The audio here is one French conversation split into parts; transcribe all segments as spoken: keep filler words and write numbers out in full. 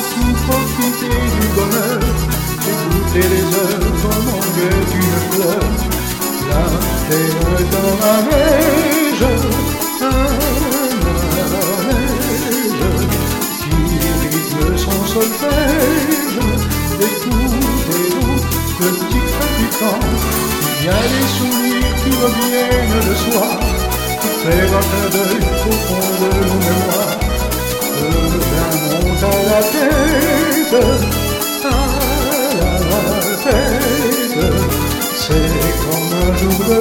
pour profiter du bonheur, écouter les heures comme on guette une fleur. La terre dans la neige, la neige qui rythme son solfège. Écoutez-nous le petit cœur du temps, il y a des souvenirs qui reviennent le soir, pour faire un clin d'œil au fond de nos mémoires. Le vin monte à la tête, à la tête, c'est comme un jour de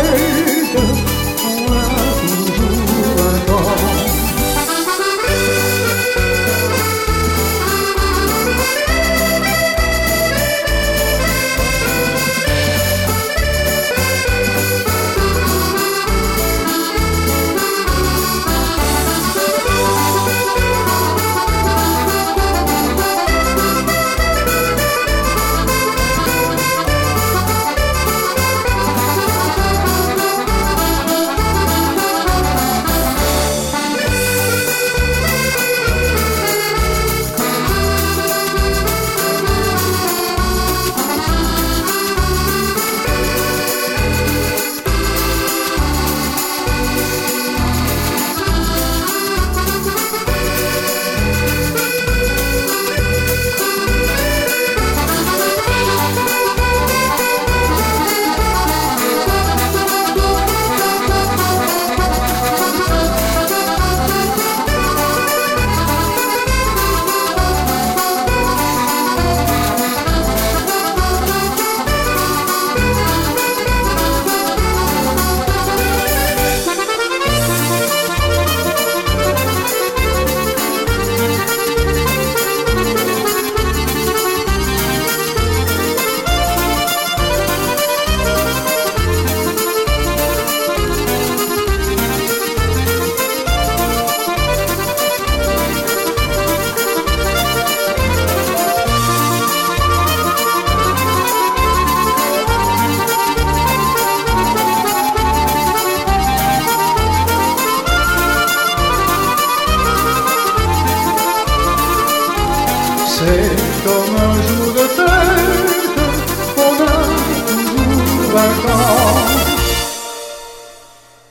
fête, on a toujours un temps. C'est comme